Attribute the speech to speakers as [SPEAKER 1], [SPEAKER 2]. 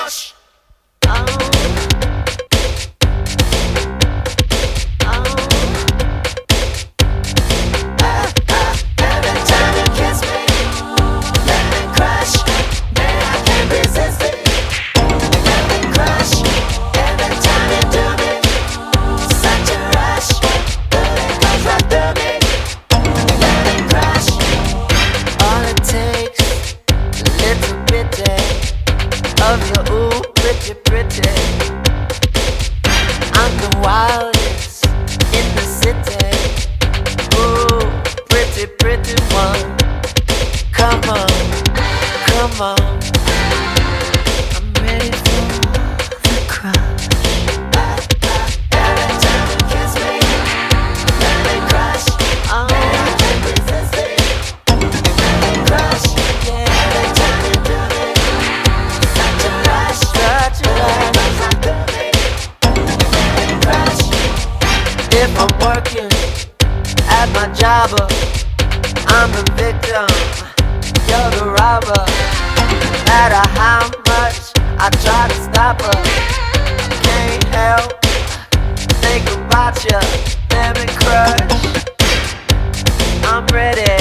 [SPEAKER 1] crush.
[SPEAKER 2] Of your ooh, pretty, pretty. I'm the wildest in the city. Ooh, pretty, pretty one. Come on, come on. I'm ready for the crush.
[SPEAKER 1] Every time you kiss me, let me crush.
[SPEAKER 2] Oh,
[SPEAKER 1] I can't resist it. Let me crush. Every time you do me, such a rush.
[SPEAKER 2] such a rush. If I'm working at my job, I'm the victim, you're the robber. No matter how much I try to stop her, can't help think about you. Let me crush. I'm ready.